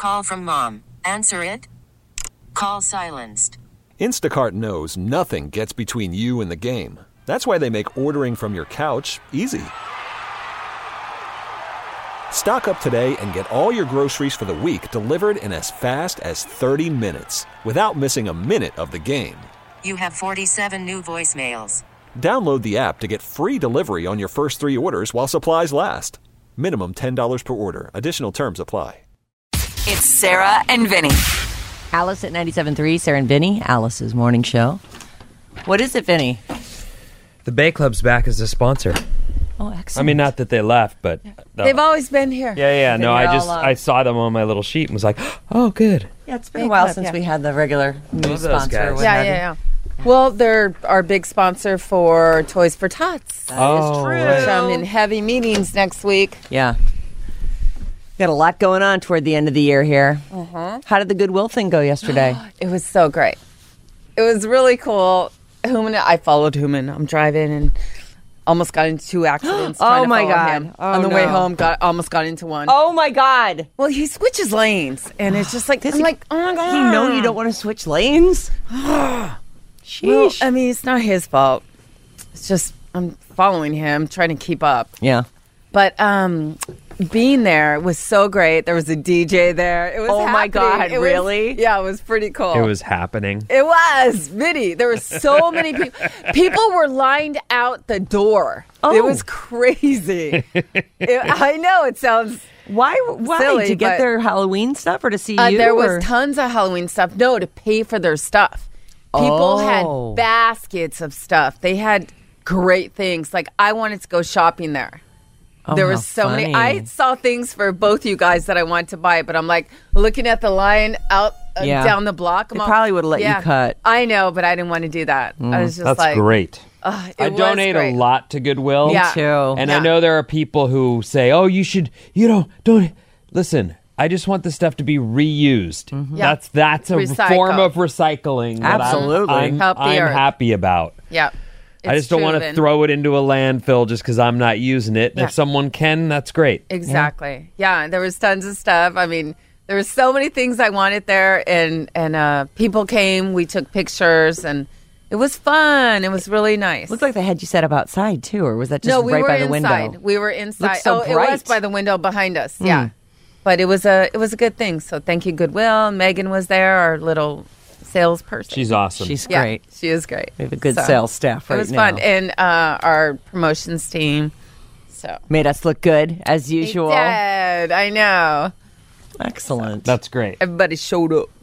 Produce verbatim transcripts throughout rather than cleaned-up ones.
Call from mom. Answer it. Call silenced. Instacart knows nothing gets between you and the game. That's why they make ordering from your couch easy. Stock up today and get all your groceries for the week delivered in as fast as thirty minutes without missing a minute of the game. You have forty-seven new voicemails. Download the app to get free delivery on your first three orders while supplies last. Minimum ten dollars per order. Additional terms apply. It's Sarah and Vinny. Alice at ninety-seven point three, Sarah and Vinny, Alice's morning show. What is it, Vinny? The Bay Club's back as a sponsor. Oh, excellent. I mean, not that they left, but... No. They've always been here. Yeah, yeah, no, I just, along. I saw them on my little sheet and was like, oh, good. Yeah, it's been Bay a while Club, since yeah. we had the regular news those sponsor. guys. or what Yeah, have yeah, you. yeah. Well, they're our big sponsor for Toys for Tots. That Oh, is true. right. Which I'm in heavy meetings next week. Yeah. Got a lot going on toward the end of the year here. Uh-huh. How did the Goodwill thing go yesterday? It was so great. It was really cool. Human, I followed Human. I'm driving and almost got into two accidents. Oh, trying to my follow God. him. Oh, On the way no. home, got almost got into one. Oh, my God. Well, he switches lanes, and it's just like Does I'm he- like, oh my God. You know you don't want to switch lanes? Sheesh. Well, I mean, it's not his fault. It's just I'm following him, trying to keep up. yeah. But um, being there was so great. There was a D J there. It was Oh, my happening. God, It was- really? yeah, it was pretty cool. It was happening. It was, Vinny. There were so many people. People were lined out the door. Oh. It was crazy. It, I know it sounds. Why? Why? Silly, to get but- their Halloween stuff or to see Uh, you? there or? was tons of Halloween stuff. No, to pay for their stuff. People Oh. had baskets of stuff. They had great things. Like I wanted to go shopping there. Oh, there how was so many. funny. I saw things for both you guys that I wanted to buy, but I'm like looking at the line out uh, Yeah. down the block. I'm They all- probably would've let you yeah. cut. I know, but I didn't want to do that. I was just That's like, great. Uh, it I was donate great. a lot to Goodwill. Yeah. Too. And Yeah. I know there are people who say, oh, you should, you know, don't, listen, I just want the stuff to be reused. Mm-hmm. Yeah. That's that's a Recycle. form of recycling that I'm- Absolutely. I'm, Help the I'm earth. happy about. Yeah. I It's just don't want to proven. throw it into a landfill just because I'm not using it. And Yeah. if someone can, that's great. Exactly. Yeah. There was tons of stuff. I mean, there was so many things I wanted there, and and uh, people came. We took pictures, and it was fun. It was really nice. Looked like they had you set up outside too, or was that just no, we right were by the inside. window? We were inside. Looks so oh, it bright. was by the window behind us. Yeah, but it was a it was a good thing. So thank you, Goodwill. Megan was there, our little salesperson. She's awesome. She's yeah, great. she is great. We have a good So, sales staff right It was now. fun, and uh, our promotions team. So Made us look good as They usual. did. I know. Excellent. That's great. Everybody showed up.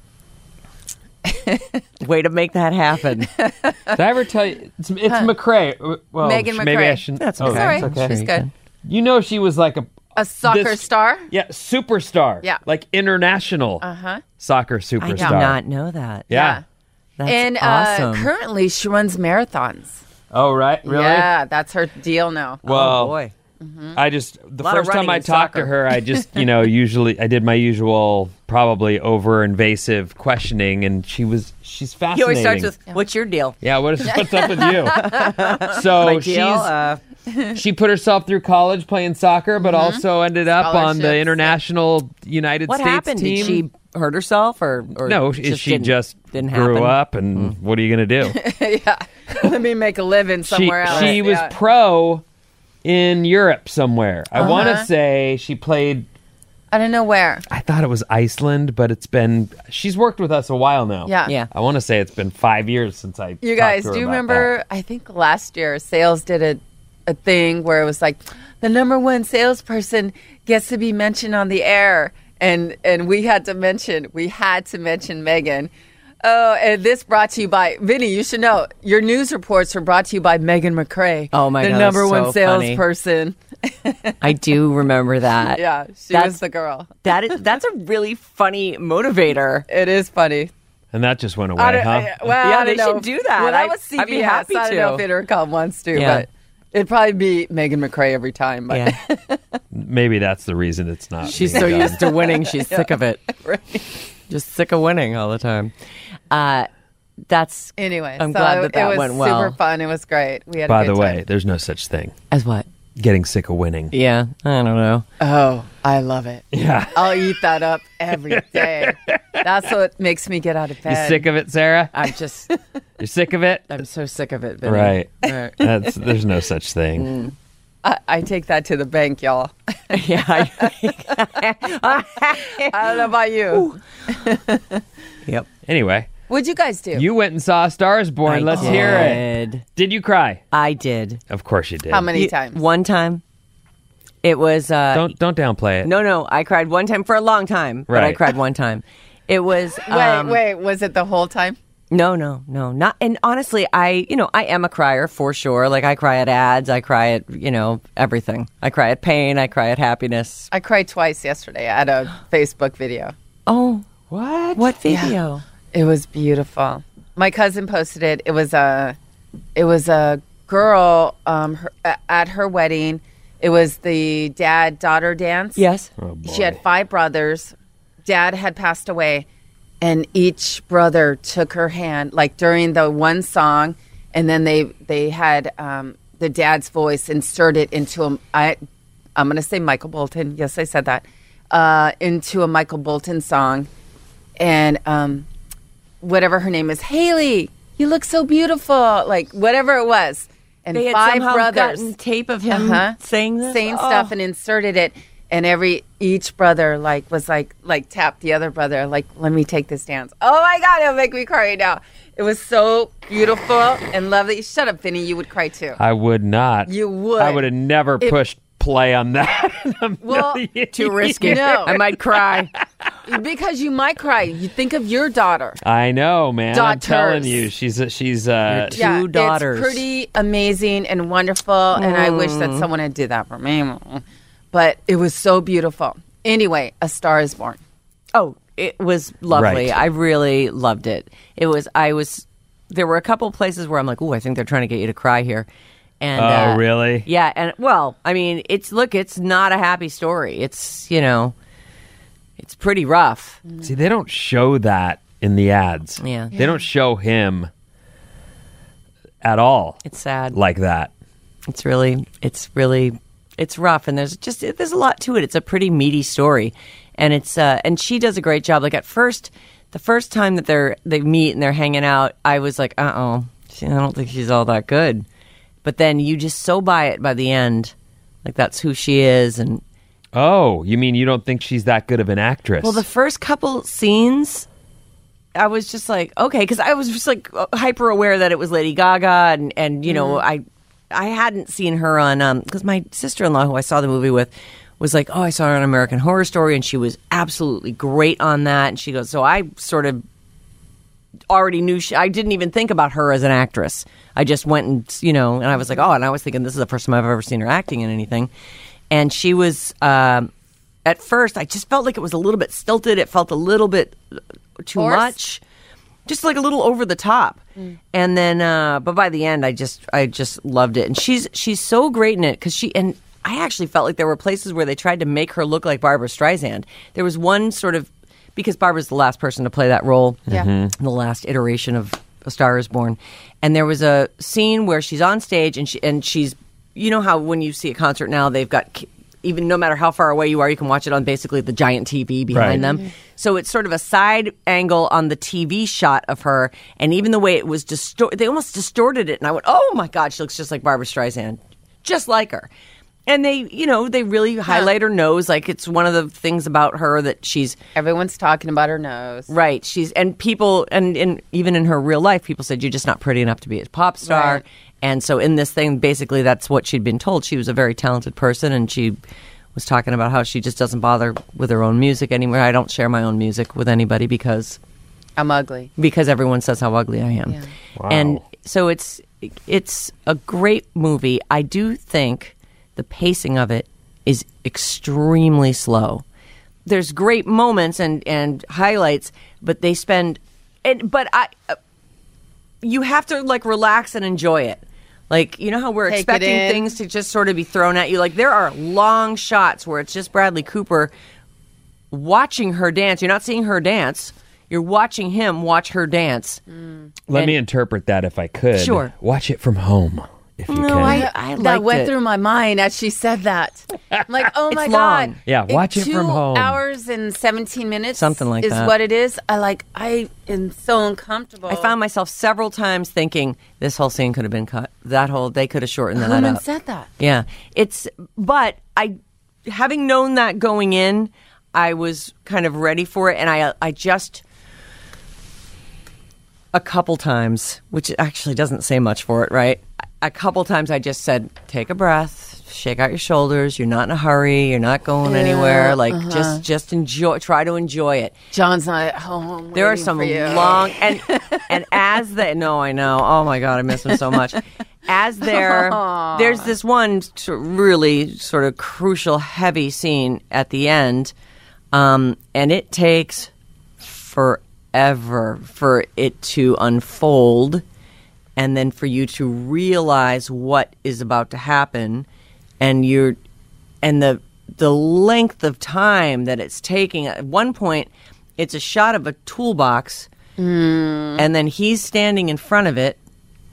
Way to make that happen. Did I ever tell you? It's, it's McRae. Well, Megan sh- Maybe I McRae. shouldn't. That's oh, okay. Sorry, it's okay. she's good. You know, she was like a A soccer this- star. Yeah, superstar. Yeah. like international Uh-huh. soccer I superstar. did not know that. Yeah. That's and uh, awesome. currently she runs marathons. Oh right, really? Yeah, that's her deal now. Well, oh boy. I just the Lot of first time running I in talked soccer. to her, I just you know usually I did my usual probably over invasive questioning, and she was she's He fascinating. always starts with, "What's your deal?" yeah, what is what's up with you? So My she's deal. Uh, she put herself through college playing soccer, but also ended up on the Scholarships. international United what States happened? team. Did she hurt herself, or, or no, just she didn't- just didn't grew happen? up, and what are you going to do? yeah, let me make a living she somewhere else. she was Yeah. pro in Europe somewhere. I want to Uh-huh. say she played. I don't know where. I thought it was Iceland, but it's been. She's worked with us a while now. Yeah. Yeah. I want to say it's been five years since I. You talked guys, to her do you about remember? that. I think last year, sales did a a thing where it was like the number one salesperson gets to be mentioned on the air, and and we had to mention we had to mention Megan. Oh, and this brought to you by Vinny. You should know your news reports are brought to you by Megan McRae. Oh, my the God, number that's one so funny. salesperson. I do remember that. Yeah, she That's- was the girl. That is that's a really funny motivator. It is funny. And that just went away, I don't- huh? I- well, Yeah, I don't they know. should do that. Well, that I- was C B S. I'd be happy I don't know to. if Intercom wants to, Yeah. but it'd probably be Megan McRae every time. But Yeah. Maybe that's the reason it's not. She's being so done. used to winning, she's sick of it. Right. Just sick of winning all the time. Uh, that's Anyway, I'm so glad it, that that it was went well. super fun. It was great. We had. By a good the way, time. there's no such thing. as what? getting sick of winning. Yeah, I don't know. Oh, I love it. Yeah. I'll eat that up every day. That's what makes me get out of You bed. sick of it, Sarah? I'm just, You're sick of it? I'm so sick of it. Vinny. Right. Right. That's there's no such thing. I, I take that to the bank, y'all. Yeah, I, I don't know about you. yep. Anyway, What'd you guys do? you went and saw A Star Is Born. I Let's hear it. did. Did you cry? I did. Of course you did. How many You- times? One time. It was. Uh, Don't don't downplay it. No, no. I cried one time for a long time, but I Right. cried one time. It was. Wait, um, wait. Was it the whole time? No, no, no, not. And honestly, I, you know, I am a crier for sure. Like I cry at ads, I cry at, you know, everything. I cry at pain, I cry at happiness. I cried twice yesterday at a Facebook video. Oh, What? what video? It was beautiful. My cousin posted it. It was a, it was a girl um, her, at her wedding. It was the dad-daughter dance. Yes. Oh, boy. She had five brothers. Dad had passed away, and each brother took her hand, like during the one song, and then they they had um, the dad's voice inserted into a. I, I'm going to say Michael Bolton. Yes, I said that. Uh, into a Michael Bolton song, and um, whatever her name is, Haley. You look so beautiful. Like whatever it was, and They had five somehow brothers gotten tape of him uh-huh. saying this? saying Oh. stuff and inserted it, and every each brother like was like like tapped the other brother like, let me take this dance. Oh my god, it'll make me cry right now. It was so beautiful and lovely. Shut up, Vinny. You would cry too. I would not. You would. I would have never If- pushed play on that. in a Well, million Too risky. No. I might cry. Because you might cry. You think of your daughter. I know, man. I'm Daughters. telling you, she's a, she's uh, Two Two daughters. It's pretty amazing and wonderful, and I wish that someone had did that for me. But it was so beautiful. Anyway, A Star Is Born. Oh, it was lovely. Right. I really loved it. It was. I was. There were a couple places where I'm like, oh, I think they're trying to get you to cry here. And Oh, uh, really? Yeah, and well, I mean, it's look, it's not a happy story. It's you know, it's pretty rough. See, they don't show that in the ads. Yeah. They don't show him at all It's sad. like that. It's really, it's really, it's rough, and there's just there's a lot to it. It's a pretty meaty story, and it's uh, and she does a great job. Like at first, the first time that they're they meet and they're hanging out, I was like, uh oh, I don't think she's all that good. But then you just so buy it by the end, like that's who she is, and Oh, you mean you don't think she's that good of an actress? well, the first couple scenes, I was just like, okay, because I was just like hyper aware that it was Lady Gaga, and and you know, I I hadn't seen her on um because my sister in law, who I saw the movie with, was like, oh, I saw her on American Horror Story, and she was absolutely great on that, and she goes, so I sort of already knew she, I didn't even think about her as an actress. I just went and you know, and I was like, oh, and I was thinking this is the first time I've ever seen her acting in anything. And she was, um, at first, I just felt like it was a little bit stilted. It felt a little bit too Forced? much, just like a little over the top. And then, uh, but by the end, I just, I just loved it. And she's, she's so great in it because she, and I actually felt like there were places where they tried to make her look like Barbara Streisand. There was one sort of, because Barbara's the last person to play that role, Yeah. in the last iteration of A Star Is Born, and there was a scene where she's on stage and she and she's. You know how when you see a concert now, they've got, even no matter how far away you are, you can watch it on basically the giant T V behind Right. them. So it's sort of a side angle on the T V shot of her. And even the way it was distorted, they almost distorted it. And I went, oh my God, she looks just like Barbara Streisand. Just like her. And they, you know, they really highlight her nose. Like it's one of the things about her that she's, Everyone's talking about her nose. right. She's, and people, and, and even in her real life, people said, you're just not pretty enough to be a pop star. Right. And so in this thing, basically, that's what she'd been told. She was a very talented person, and she was talking about how she just doesn't bother with her own music anymore. I don't share my own music with anybody because I'm ugly. because everyone says how ugly I am. Yeah. Wow. And so it's it's a great movie. I do think the pacing of it is extremely slow. There's great moments and, and highlights, but they spend and but I uh, you have to like relax and enjoy it. Like, you know how we're Take it expecting in. things to just sort of be thrown at you? Like, there are long shots where it's just Bradley Cooper watching her dance. You're not seeing her dance. You're watching him watch her dance. Let and- me interpret that if I could. Sure. Watch it from home. if you No, can. I, I that liked went it. through my mind as she said that. I'm like, oh my It's god, long. Yeah, watch it two from home. Hours and seventeen minutes, Something like is that. what it is. I like. I am so uncomfortable. I found myself several times thinking this whole scene could have been cut. That whole they could have shortened that Woman up. said that. Yeah, it's but I, having known that going in, I was kind of ready for it, and I I just a couple times, which actually doesn't say much for it, right? A couple times I just said, take a breath, shake out your shoulders. You're not in a hurry. You're not going anywhere. Like just just enjoy. Try to enjoy it. John's not at home. There are waiting some for you. long and and as the no, I know. Oh my god, I miss him so much. As there, there's this one sort of really sort of crucial, heavy scene at the end, um, and it takes forever for it to unfold, and then for you to realize what is about to happen, and you're, and the the length of time that it's taking. At one point, it's a shot of a toolbox, and then he's standing in front of it.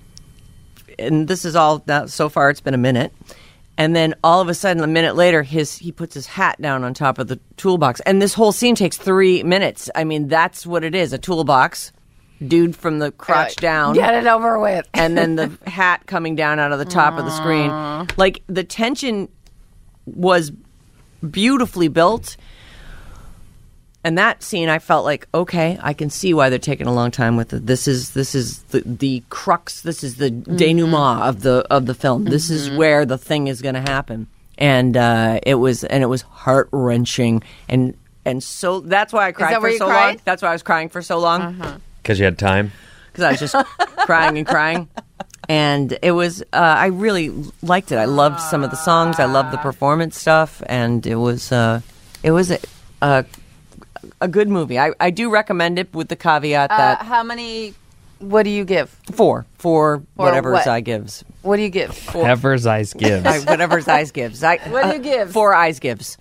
And this is all now, so far it's been a minute, and then all of a sudden a minute later his he puts his hat down on top of the toolbox, and this whole scene takes three minutes. I mean, that's what it is, a toolbox, dude from the crotch Like, down, Get it over with. and then the hat coming down out of the top of the screen. Like, the tension was beautifully built. And that scene, I felt like, okay, I can see why they're taking a long time with it. This is this is the, the crux. This is the denouement of the of the film. This is where the thing is going to happen. And uh, it was and it was heart wrenching. And and so that's why I cried that for where you so long. cried? That's why I was crying for so long. Because you had time. Because I was just crying and crying. And it was, uh, I really liked it. I loved some of the songs. I loved the performance stuff. And it was, uh, it was a, a, a good movie. I, I do recommend it with the caveat Uh, that how many? What do you give? four, four, whatever what? I gives. What do you give? Whatever's eyes gives. I, whatever eyes gives. I, What do you give? Four eyes gives.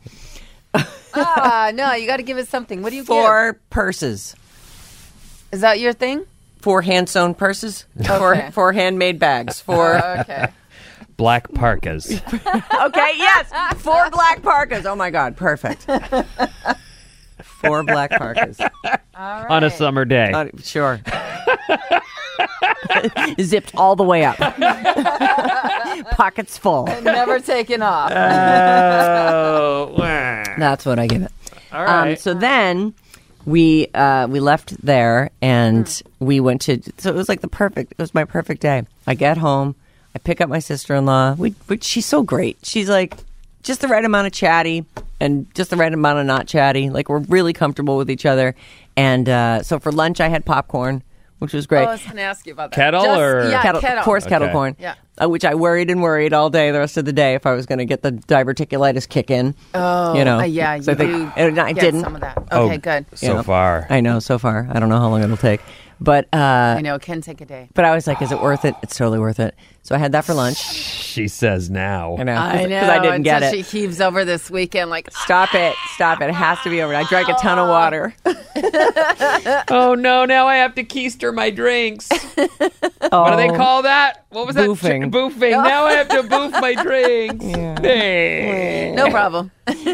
Ah, no, you got to give it something. What do you Four purses. give? Is that your thing? Four hand sewn purses. Four, Okay. four handmade bags. Four. Okay. Black parkas. Okay, yes. Four black parkas. Oh my God, perfect. Four black parkas. On a summer day. Uh, sure. Zipped all the way up. Pockets full. Never taken off. Oh, wow. That's what I give it. All right. Um, so then we uh, we left there and we went to. So it was like the perfect. It was my perfect day. I get home. I pick up my sister-in-law. We, we she's so great. She's like just the right amount of chatty and just the right amount of not chatty. Like, we're really comfortable with each other. And uh, so for lunch, I had popcorn, which was great. Oh, I was going to ask you about that. Kettle Just- or- yeah, kettle, kettle. Of course, kettle Okay. corn. Yeah. Uh, which I worried and worried all day, the rest of the day, if I was going to get the diverticulitis kick in. Oh, you know, uh, yeah, So you I think- do and I get didn't. some of that. Okay, Oh, good. So You know. far. I know so far. I don't know how long it'll take, but uh, I know, it can take a day. but I was like, is it worth it? It's totally worth it. So I had that for lunch. She says now. I know I know. because I didn't get until it. She heaves over this weekend like, Stop it! Stop it! It has to be over. I drank a ton of water. Oh no! Now I have to keister my drinks. Oh, What do they call that? What was that? Boofing. Ch- boofing. Now I have to boof my drinks. Hey. no problem.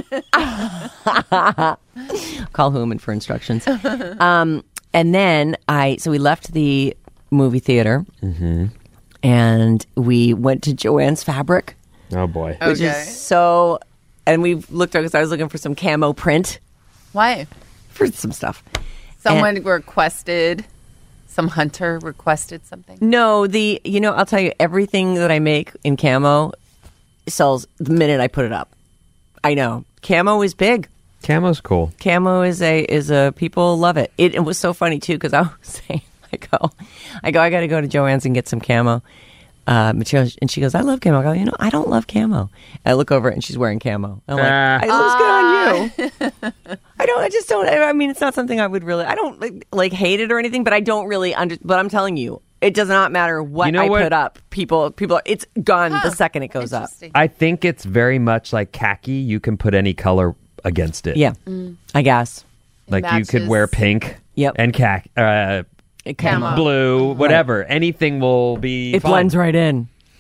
Call Human for instructions. um, and then I, so we left the movie theater, and we went to Joanne's Fabric, Oh boy. which Okay. is so. And we looked because I was looking for some camo print Why? for some stuff. Someone requested, some hunter requested something. No, the you know I'll tell you everything that I make in camo sells the minute I put it up. I know camo is big. Camo's cool. Camo is a is a people love it. It, it was so funny too because I was saying I go I go I got to go to Joann's and get some camo uh, material, and she goes, I love camo. I go, you know, I don't love camo. I look over and she's wearing camo. I'm like, Ah. it looks good on you. I don't. I just don't. I mean, it's not something I would really. I don't like, like hate it or anything, but I don't really under. But I'm telling you, it does not matter what You know I what? put up. People, people, it's gone the second it goes up. Interesting. I think it's very much like khaki. You can put any color against it. Yeah, I guess. Like you could matches. wear pink. Yep. And khaki, uh, It Camo. blue, whatever. Anything will be. It fine. blends right in.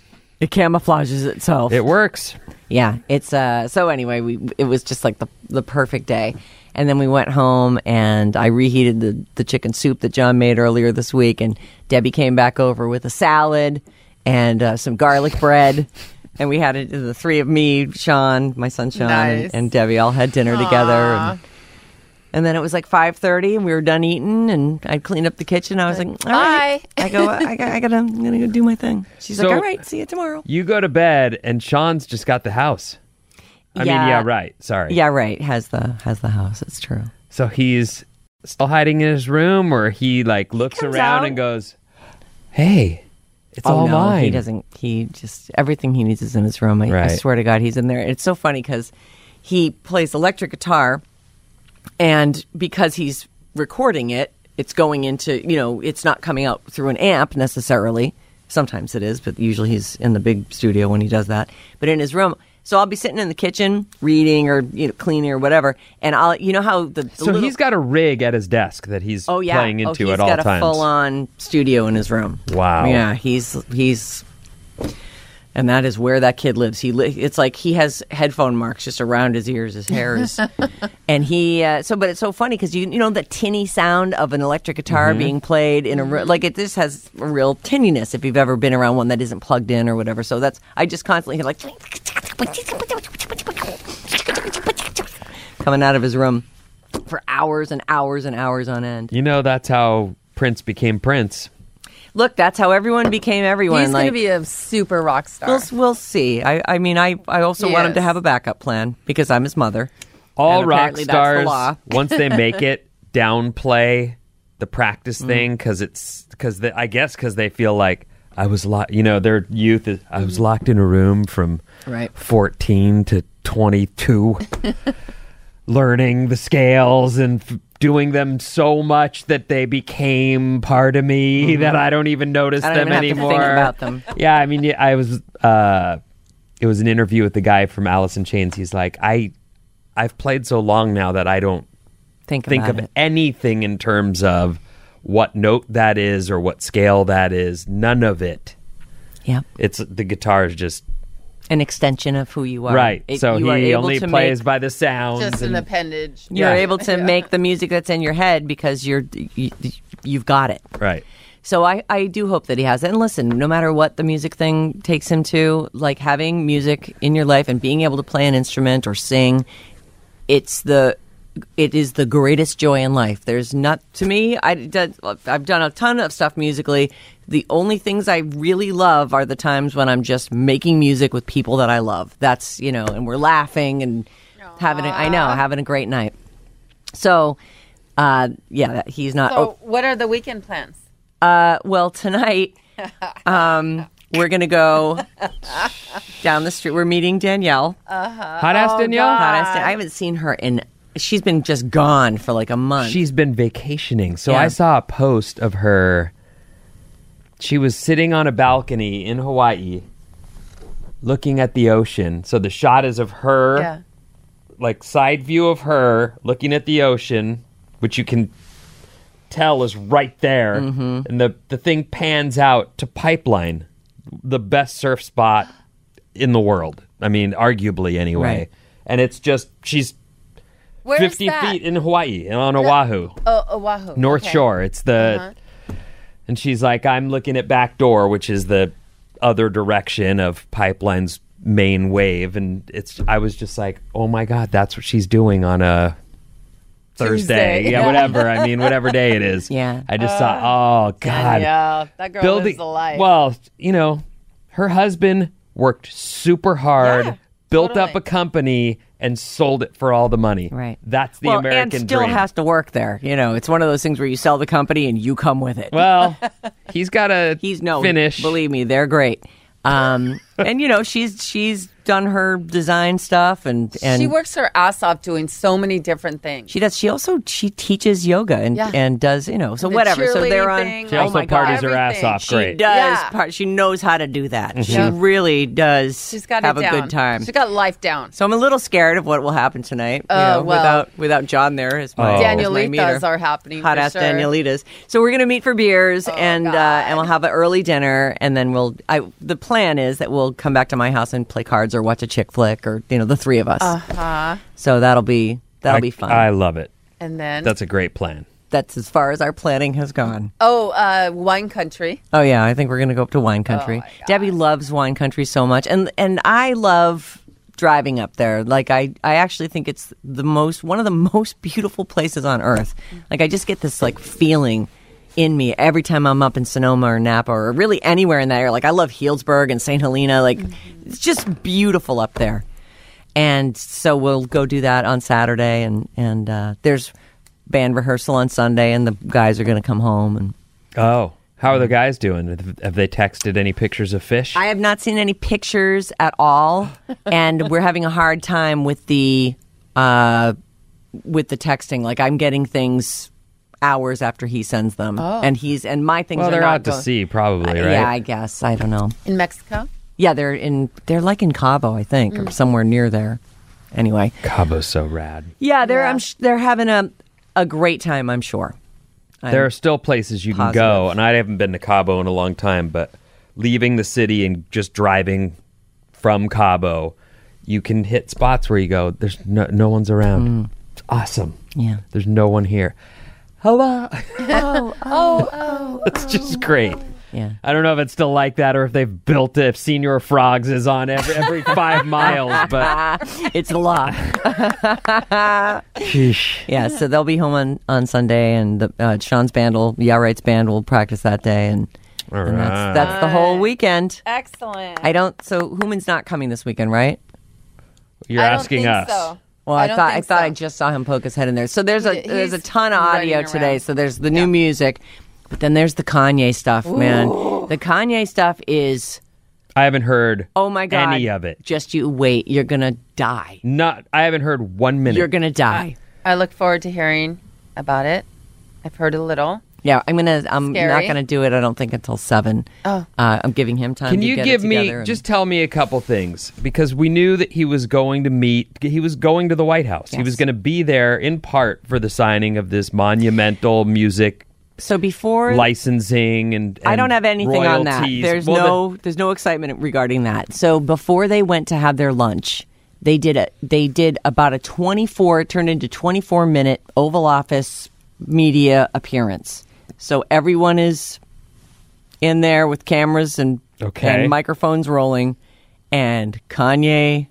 It camouflages itself. It works. Yeah, it's uh. So anyway, we it was just like the the perfect day, and then we went home and I reheated the the chicken soup that John made earlier this week, and Debbie came back over with a salad and uh, some garlic bread, and we had it. The three of me, Sean, my son Sean, Nice. and, and Debbie all had dinner together. And, and then it was like five thirty, and we were done eating, and I cleaned up the kitchen. I was like, all right. I go, I, got, I gotta, I'm gonna go do my thing. She's So- like, all right, see you tomorrow. You go to bed, and Sean's just got the house. I Yeah. mean, yeah, right. Sorry. Yeah, right. Has the has the house. It's true. So he's still hiding in his room, or he like looks comes around out. and goes, "Hey, it's all oh, no, mine." He doesn't. He just everything he needs is in his room. I, I Right. swear to God, he's in there. It's so funny because he plays electric guitar, and because he's recording it, it's going into you know, it's not coming out through an amp necessarily. Sometimes it is, but usually he's in the big studio when he does that. But in his room. So I'll be sitting in the kitchen reading or you know cleaning or whatever, and I'll you know how the, the So little, he's got a rig at his desk that he's oh yeah playing oh, into he's at all got times. a full on studio in his room. Wow. Yeah, he's he's, and that is where that kid lives. He li- it's like he has headphone marks just around his ears. His hair is, and he uh, so but it's so funny because you you know the tinny sound of an electric guitar Mm-hmm. being played in a ro- like it just has a real tinniness if you've ever been around one that isn't plugged in or whatever. So that's I just constantly hear like coming out of his room for hours and hours and hours on end. You know, that's how Prince became Prince. Look, that's how everyone became everyone. He's like, going to be a super rock star. We'll, we'll see. I, I mean, I, I also want him to Yes. have a backup plan because I'm his mother. All And rock apparently that's the stars, law. once they make it, downplay the practice Mm. thing because it's because I guess because they feel like I was locked. You know, their youth is I was locked in a room from Right. fourteen to twenty-two, learning the scales and f- doing them so much that they became part of me that I don't even notice Mm-hmm. I don't them even have to anymore. think about them. Yeah, I mean, yeah, I was. Uh, it was an interview with the guy from Alice in Chains. He's like, I, I've played so long now that I don't Think, think about of it. anything in terms of what note that is or what scale that is. None of it. Yeah. It's the guitar is just An extension of who you are. right. It- so you are he able only to plays make, by the sounds. Just an and- appendage. You're Yeah. able to make the music that's in your head because you're you, you've got it. right. So I, I do hope that he has it. And listen, no matter what the music thing takes him to, like having music in your life and being able to play an instrument or sing, it's the it is the greatest joy in life. There's not to me. I did, I've done a ton of stuff musically. The only things I really love are the times when I'm just making music with people that I love. That's you know, and we're laughing and having a, I know having a great night. So, uh, yeah, that, he's not. So, what are the weekend plans? Uh, well, tonight, um, we're going to go down the street. We're meeting Danielle. Hot ass Danielle. Hot ass Dan- I haven't seen her in, she's been just gone for like a month. She's been vacationing. So Yeah. I saw a post of her. She was sitting on a balcony in Hawaii looking at the ocean. So the shot is of her, Yeah. like side view of her looking at the ocean, which you can tell is right there. Mm-hmm. And the, the thing pans out to Pipeline, the best surf spot in the world. I mean, arguably anyway. Right. And it's just, she's Where is fifty that? feet in Hawaii, on Oahu. Oh, Oahu. North Okay. Shore. It's the, and she's like, I'm looking at Back Door, which is the other direction of Pipeline's main wave, and it's. I was just like, oh my god, that's what she's doing on a Thursday, Tuesday. yeah, whatever. I mean, whatever day it is. Yeah. I just thought, oh god, Yeah, that girl building. lives the life. Well, you know, her husband worked super hard, Yeah, built totally. up a company, and sold it for all the money. Right. That's the well, American and still dream. has to work there. You know, it's one of those things where you sell the company and you come with it. Well, he's got to He's no finish. Believe me, they're great. Um, and you know, she's she's done her design stuff, and, and she works her ass off doing so many different things. She does. She also she teaches yoga and Yeah. and does you know so The whatever. So they're on. cheerleading, She oh also my God, parties her ass everything. off. She Great. does. Yeah. Part, she knows how to do that. She Yeah. really does. She's got have it a down. good time. She got life down. So I'm a little scared of what will happen tonight. Oh, you know, well. without without John there as my, Oh. as my meter. Danielitas are happening. Hot for ass sure. Danielitas. So we're gonna meet for beers and uh, God. and we'll have an early dinner and then we'll. I the plan is that we'll come back to my house and play cards or watch a chick flick or you know the three of us. Uh-huh. So that'll be that'll I, be fun. I love it. And then That's a great plan. That's as far as our planning has gone. oh, uh, wine country. Oh yeah, I think we're gonna go up to Wine Country. Oh, my God. Debbie loves Wine Country so much, and and I love driving up there. Like I, I actually think it's the most one of the most beautiful places on earth. Like I just get this like feeling in me every time I'm up in Sonoma or Napa or really anywhere in that area. Like I love Healdsburg and Saint Helena. Like it's just beautiful up there. And so we'll go do that on Saturday, and and uh, there's band rehearsal on Sunday, and the guys are going to come home. And Oh, how are the guys doing? Have they texted any pictures of fish? I have not seen any pictures at all, and we're having a hard time with the uh, with the texting. Like I'm getting things hours after he sends them, and he's and my things well, are they're not out to going- sea, probably, Uh, right? Yeah, I guess I don't know. In Mexico? Yeah, they're in. They're like in Cabo, I think, or somewhere near there. Anyway, Cabo's so rad. yeah, they're Yeah. I'm sh- they're having a a great time. I'm sure. There are still places you can positive. go, and I haven't been to Cabo in a long time, but leaving the city and just driving from Cabo, you can hit spots where you go, there's no, no one's around. It's awesome. Yeah. There's no one here. Hello. Oh, oh. It's just great. Yeah. I don't know if it's still like that or if they've built it, if Senior Frogs is on every, every five miles, but It's a lot. sheesh. Yeah, so they'll be home on, on Sunday, and the, uh, Sean's band will, Yeah Right's band will practice that day, and, All and right. that's that's the whole weekend. Excellent. I don't. So Human's not coming this weekend, right? You're I don't asking think us. So. Well, I, don't thought I think thought so. I just saw him poke his head in there. So there's a He- there's a he's ton of audio running today. around. So there's the new music, but then there's the Kanye stuff, man. The Kanye stuff is I haven't heard oh my god, any of it. Just you wait, you're gonna die. Not. I haven't heard one minute. You're gonna die. I look forward to hearing about it. I've heard a little. Yeah, I'm gonna. I'm not Scary. gonna do it. I don't think until seven. Oh. uh, I'm giving him time. Can to you get give it me together and- just tell me a couple things, because we knew that he was going to meet he was going to the White House. He Yes. was going to be there in part for the signing of this monumental music so before licensing and, and I don't have anything on that. royalties. There's Well, no there's no excitement regarding that. So before they went to have their lunch, they did a they did about a twenty-four it turned into twenty-four minute Oval Office media appearance. So everyone is in there with cameras and, Okay. and microphones rolling, and Kanye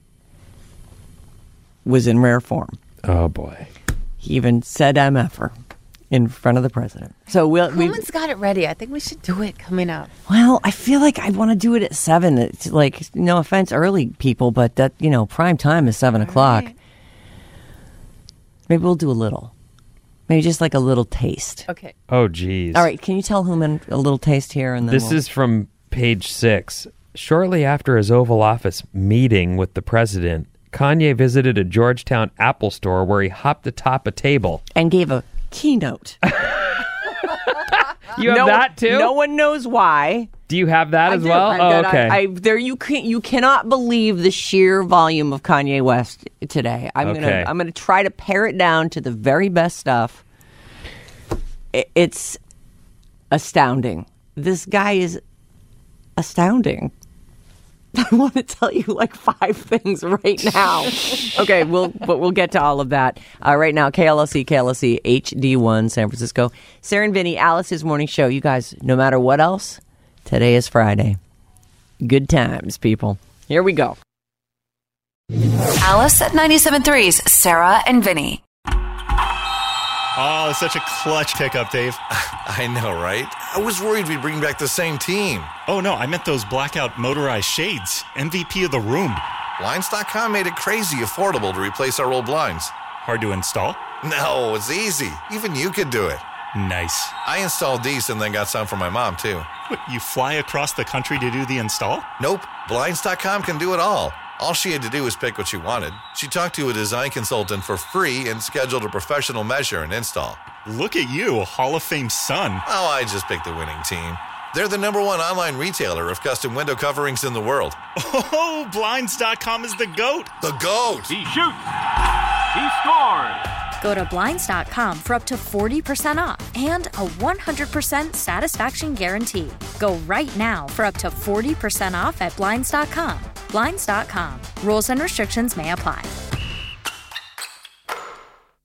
was in rare form. the- oh boy. He even said M F er in front of the president. So we'll we Woman's got it ready. I think we should do it coming up. Well, I feel like I want to do it at seven. It's like, no offense, early people, but that, you know, prime time is seven o'clock. right. Maybe we'll do a little. Maybe just like a little taste. Okay. Oh geez. All right, can you tell Human a little taste here? And then This we'll- is from page six. Shortly after his Oval Office meeting with the president, Kanye visited a Georgetown Apple store where he hopped atop a table. and gave a keynote. You have no, that too? No one knows why. Do you have that I as do. well? I've Oh, got- okay. I, I, there you can you cannot believe the sheer volume of Kanye West today. I'm Okay. gonna I'm gonna try to pare it down to the very best stuff. I- It's astounding. This guy is astounding. I want to tell you like five things right now. Okay, we'll but we'll get to all of that uh, right now. K L S C, K L S C, H D one, San Francisco. Sarah and Vinny, Alice's morning show. You guys, no matter what else, today is Friday. Good times, people. Here we go. Alice at ninety-seven point three's Sarah and Vinny. Oh, it's such a clutch pickup, Dave. I know, right? I was worried we'd bring back the same team. Oh, no, I meant those blackout motorized shades. M V P of the room. Blinds dot com made it crazy affordable to replace our old blinds. Hard to install? No, it's easy. Even you could do it. Nice. I installed these and then got some for my mom, too. What, you fly across the country to do the install? Nope. Blinds dot com can do it all. All she had to do was pick what she wanted. She talked to a design consultant for free and scheduled a professional measure and install. Look at you, Hall of Fame son. Oh, I just picked the winning team. They're the number one online retailer of custom window coverings in the world. Oh, Blinds dot com is the GOAT. The GOAT! He shoots! He scores! Go to Blinds dot com for up to forty percent off and a one hundred percent satisfaction guarantee. Go right now for up to forty percent off at Blinds dot com. Blinds dot com. Rules and restrictions may apply.